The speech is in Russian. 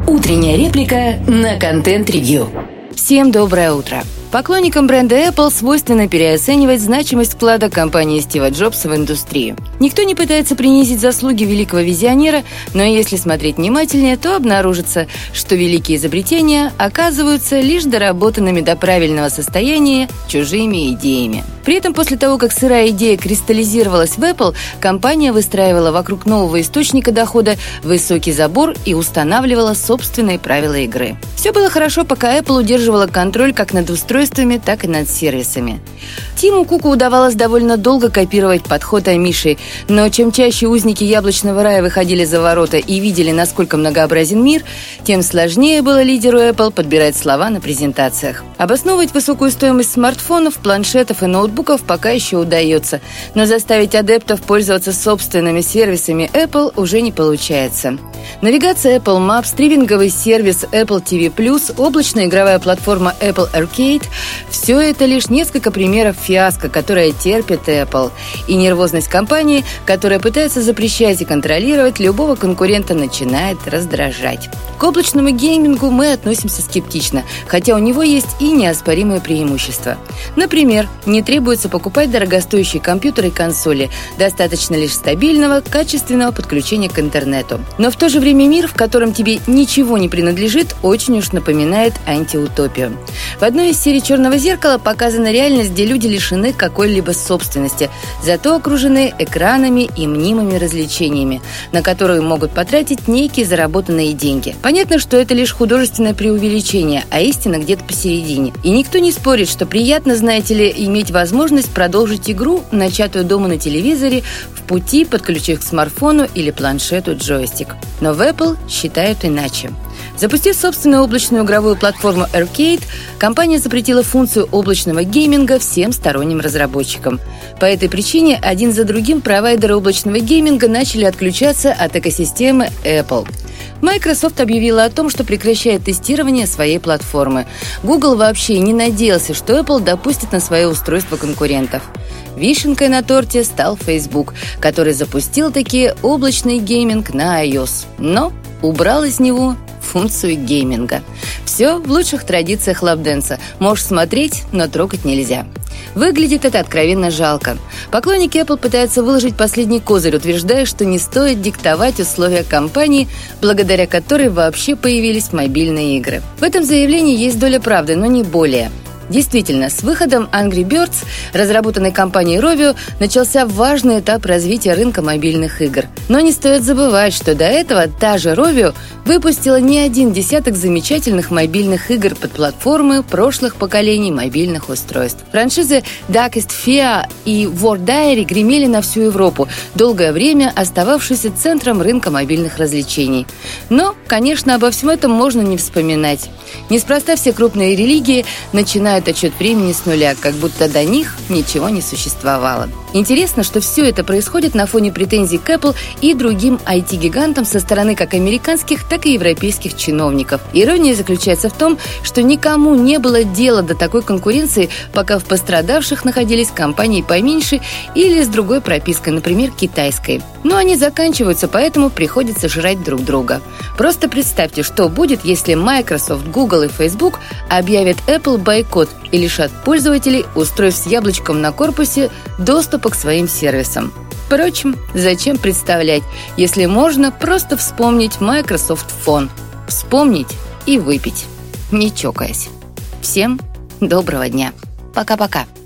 Утренняя реплика на контент-ревью. Всем доброе утро. Поклонникам бренда Apple свойственно переоценивать значимость вклада компании Стива Джобса в индустрию. Никто не пытается принизить заслуги великого визионера, но если смотреть внимательнее, то обнаружится, что великие изобретения оказываются лишь доработанными до правильного состояния чужими идеями. При этом после того, как сырая идея кристаллизировалась в Apple, компания выстраивала вокруг нового источника дохода высокий забор и устанавливала собственные правила игры. Все было хорошо, пока Apple удерживала контроль как над устройствами, так и над сервисами. Тиму Куку удавалось довольно долго копировать подход Амиши, но чем чаще узники яблочного рая выходили за ворота и видели, насколько многообразен мир, тем сложнее было лидеру Apple подбирать слова на презентациях. Обосновывать высокую стоимость смартфонов, планшетов и ноутбуков пока еще удается, но заставить адептов пользоваться собственными сервисами Apple уже не получается. Навигация Apple Maps, стриминговый сервис Apple TV+, облачная игровая платформа Apple Arcade – все это лишь несколько примеров фиаско, которое терпит Apple, и нервозность компании, которая пытается запрещать и контролировать любого конкурента, начинает раздражать. К облачному геймингу мы относимся скептично, хотя у него есть и неоспоримые преимущества. Например, не требуется покупать дорогостоящие компьютеры и консоли, достаточно лишь стабильного, качественного подключения к интернету. Но в то же время мир, в котором тебе ничего не принадлежит, очень уж напоминает антиутопию. В одной из серий «Черного зеркала» показана реальность, где люди лишены какой-либо собственности, зато окружены экранами и мнимыми развлечениями, на которые могут потратить некие заработанные деньги. Понятно, что это лишь художественное преувеличение, а истина где-то посередине. И никто не спорит, что приятно, знаете ли, иметь возможность продолжить игру, начатую дома на телевизоре, в пути, подключив к смартфону или планшету джойстик. Но в Apple считают иначе. Запустив собственную облачную игровую платформу Arcade, компания запретила функцию облачного гейминга всем сторонним разработчикам. По этой причине один за другим провайдеры облачного гейминга начали отключаться от экосистемы Apple. Microsoft объявила о том, что прекращает тестирование своей платформы. Google вообще не надеялся, что Apple допустит на свое устройство конкурентов. Вишенкой на торте стал Facebook, который запустил таки облачный гейминг на iOS, но убрал из него функцию гейминга. Все в лучших традициях лапдэнса. Можешь смотреть, но трогать нельзя. Выглядит это откровенно жалко. Поклонники Apple пытаются выложить последний козырь, утверждая, что не стоит диктовать условия компании, благодаря которой вообще появились мобильные игры. В этом заявлении есть доля правды, но не более. Действительно, с выходом Angry Birds, разработанной компанией Rovio, начался важный этап развития рынка мобильных игр. Но не стоит забывать, что до этого та же Rovio выпустила не один десяток замечательных мобильных игр под платформы прошлых поколений мобильных устройств. Франшизы Darkest Fear и War Diary гремели на всю Европу, долгое время остававшейся центром рынка мобильных развлечений. Но, конечно, обо всем этом можно не вспоминать. Неспроста все крупные религии начинают отсчет времени с нуля, как будто до них ничего не существовало. Интересно, что все это происходит на фоне претензий к Apple и другим IT-гигантам со стороны как американских, так и европейских чиновников. Ирония заключается в том, что никому не было дела до такой конкуренции, пока в пострадавших находились компании поменьше или с другой пропиской, например, китайской. Но они заканчиваются, поэтому приходится жрать друг друга. Просто представьте, что будет, если Microsoft, Google и Facebook объявят Apple бойкот и лишат пользователей устройств с яблочком на корпусе доступа к своим сервисам. Впрочем, зачем представлять, если можно просто вспомнить Microsoft Phone. Вспомнить и выпить, не чокаясь. Всем доброго дня. Пока-пока.